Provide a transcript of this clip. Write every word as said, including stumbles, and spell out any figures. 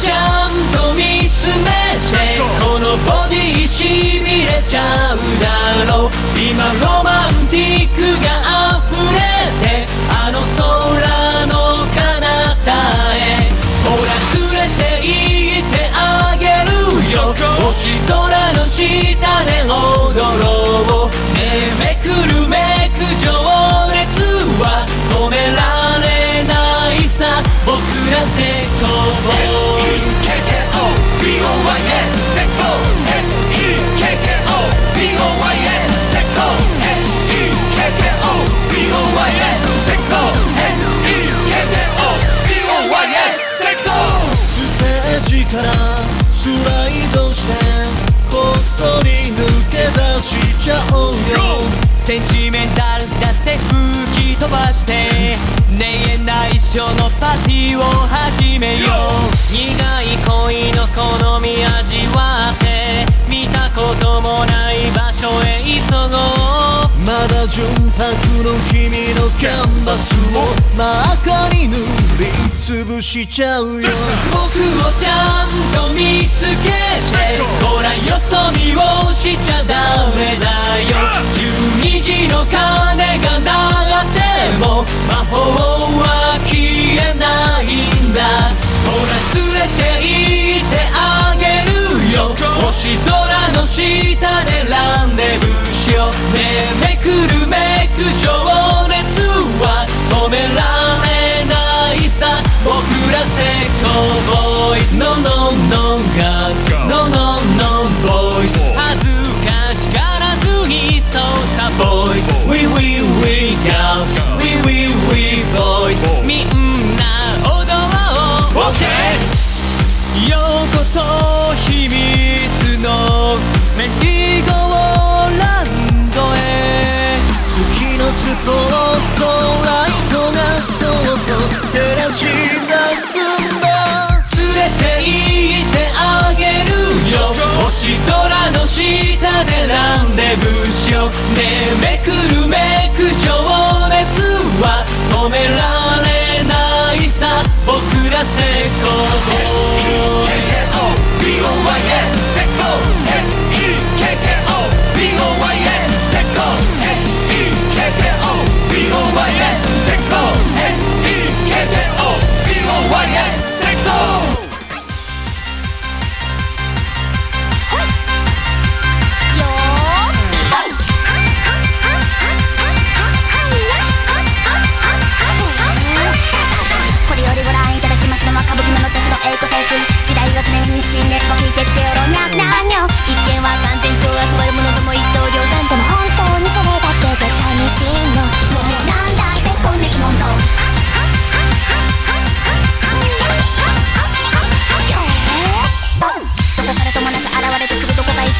ちゃんと見つめてこのボディしびれちゃうだろう。今ロマンティックが溢れてあの空の彼方へ。ほら連れて行ってあげるよ星空の下で踊ろう。ねえめくるめく情熱は止められないさ僕らセコボーイ エスイーケーケーオービーオーワイエス セコ エスイーケーケーオービーオーワイエス セコ エスイーケーケーオービーオーワイエス セコ エスイーケーケーオービーオーワイエス セコ。ステージからスライドしてこっそり抜け出しちゃおうよ。センチメンタルだって吹き飛ばしてねえ内緒のパーティーを始めよう。苦い恋の好み味わって見たこともない場所へ急ごう。まだ純白の君のキャンバスを真赤に塗りつぶしちゃうよ。僕をちゃんと見つけてほらよそ見をしちゃダメだよ。じゅうにじの鐘が鳴っても魔法は消えないんだ。ほら連れて行ってあげるよ星空の下でランデブーしよう。ねえめくるめく情熱は止められないさ僕らセコボーイズ No no no girls No no no boys 恥ずかしがらずにそうさボーイズ We we we girls We we we boys みんな踊ろう OK ようこそ秘密のメリーゴーランドへ。月のスポットライトがそっと照らし出すんだ。連れて行ってあげるよ星空の下でランデブーしよう。ねえめくるめく情熱は止められないさ僕らセコボーイ エスイーケーケーオービーオーワイエス セコ